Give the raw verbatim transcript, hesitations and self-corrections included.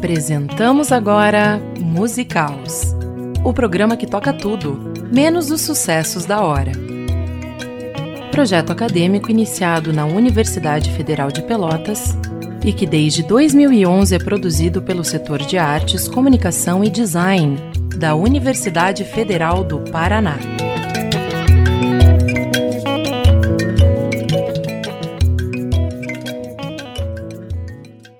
Apresentamos agora Musicaus, o programa que toca tudo, menos os sucessos da hora. Projeto acadêmico iniciado na Universidade Federal de Pelotas e que desde dois mil e onze é produzido pelo setor de Artes, Comunicação e Design da Universidade Federal do Paraná.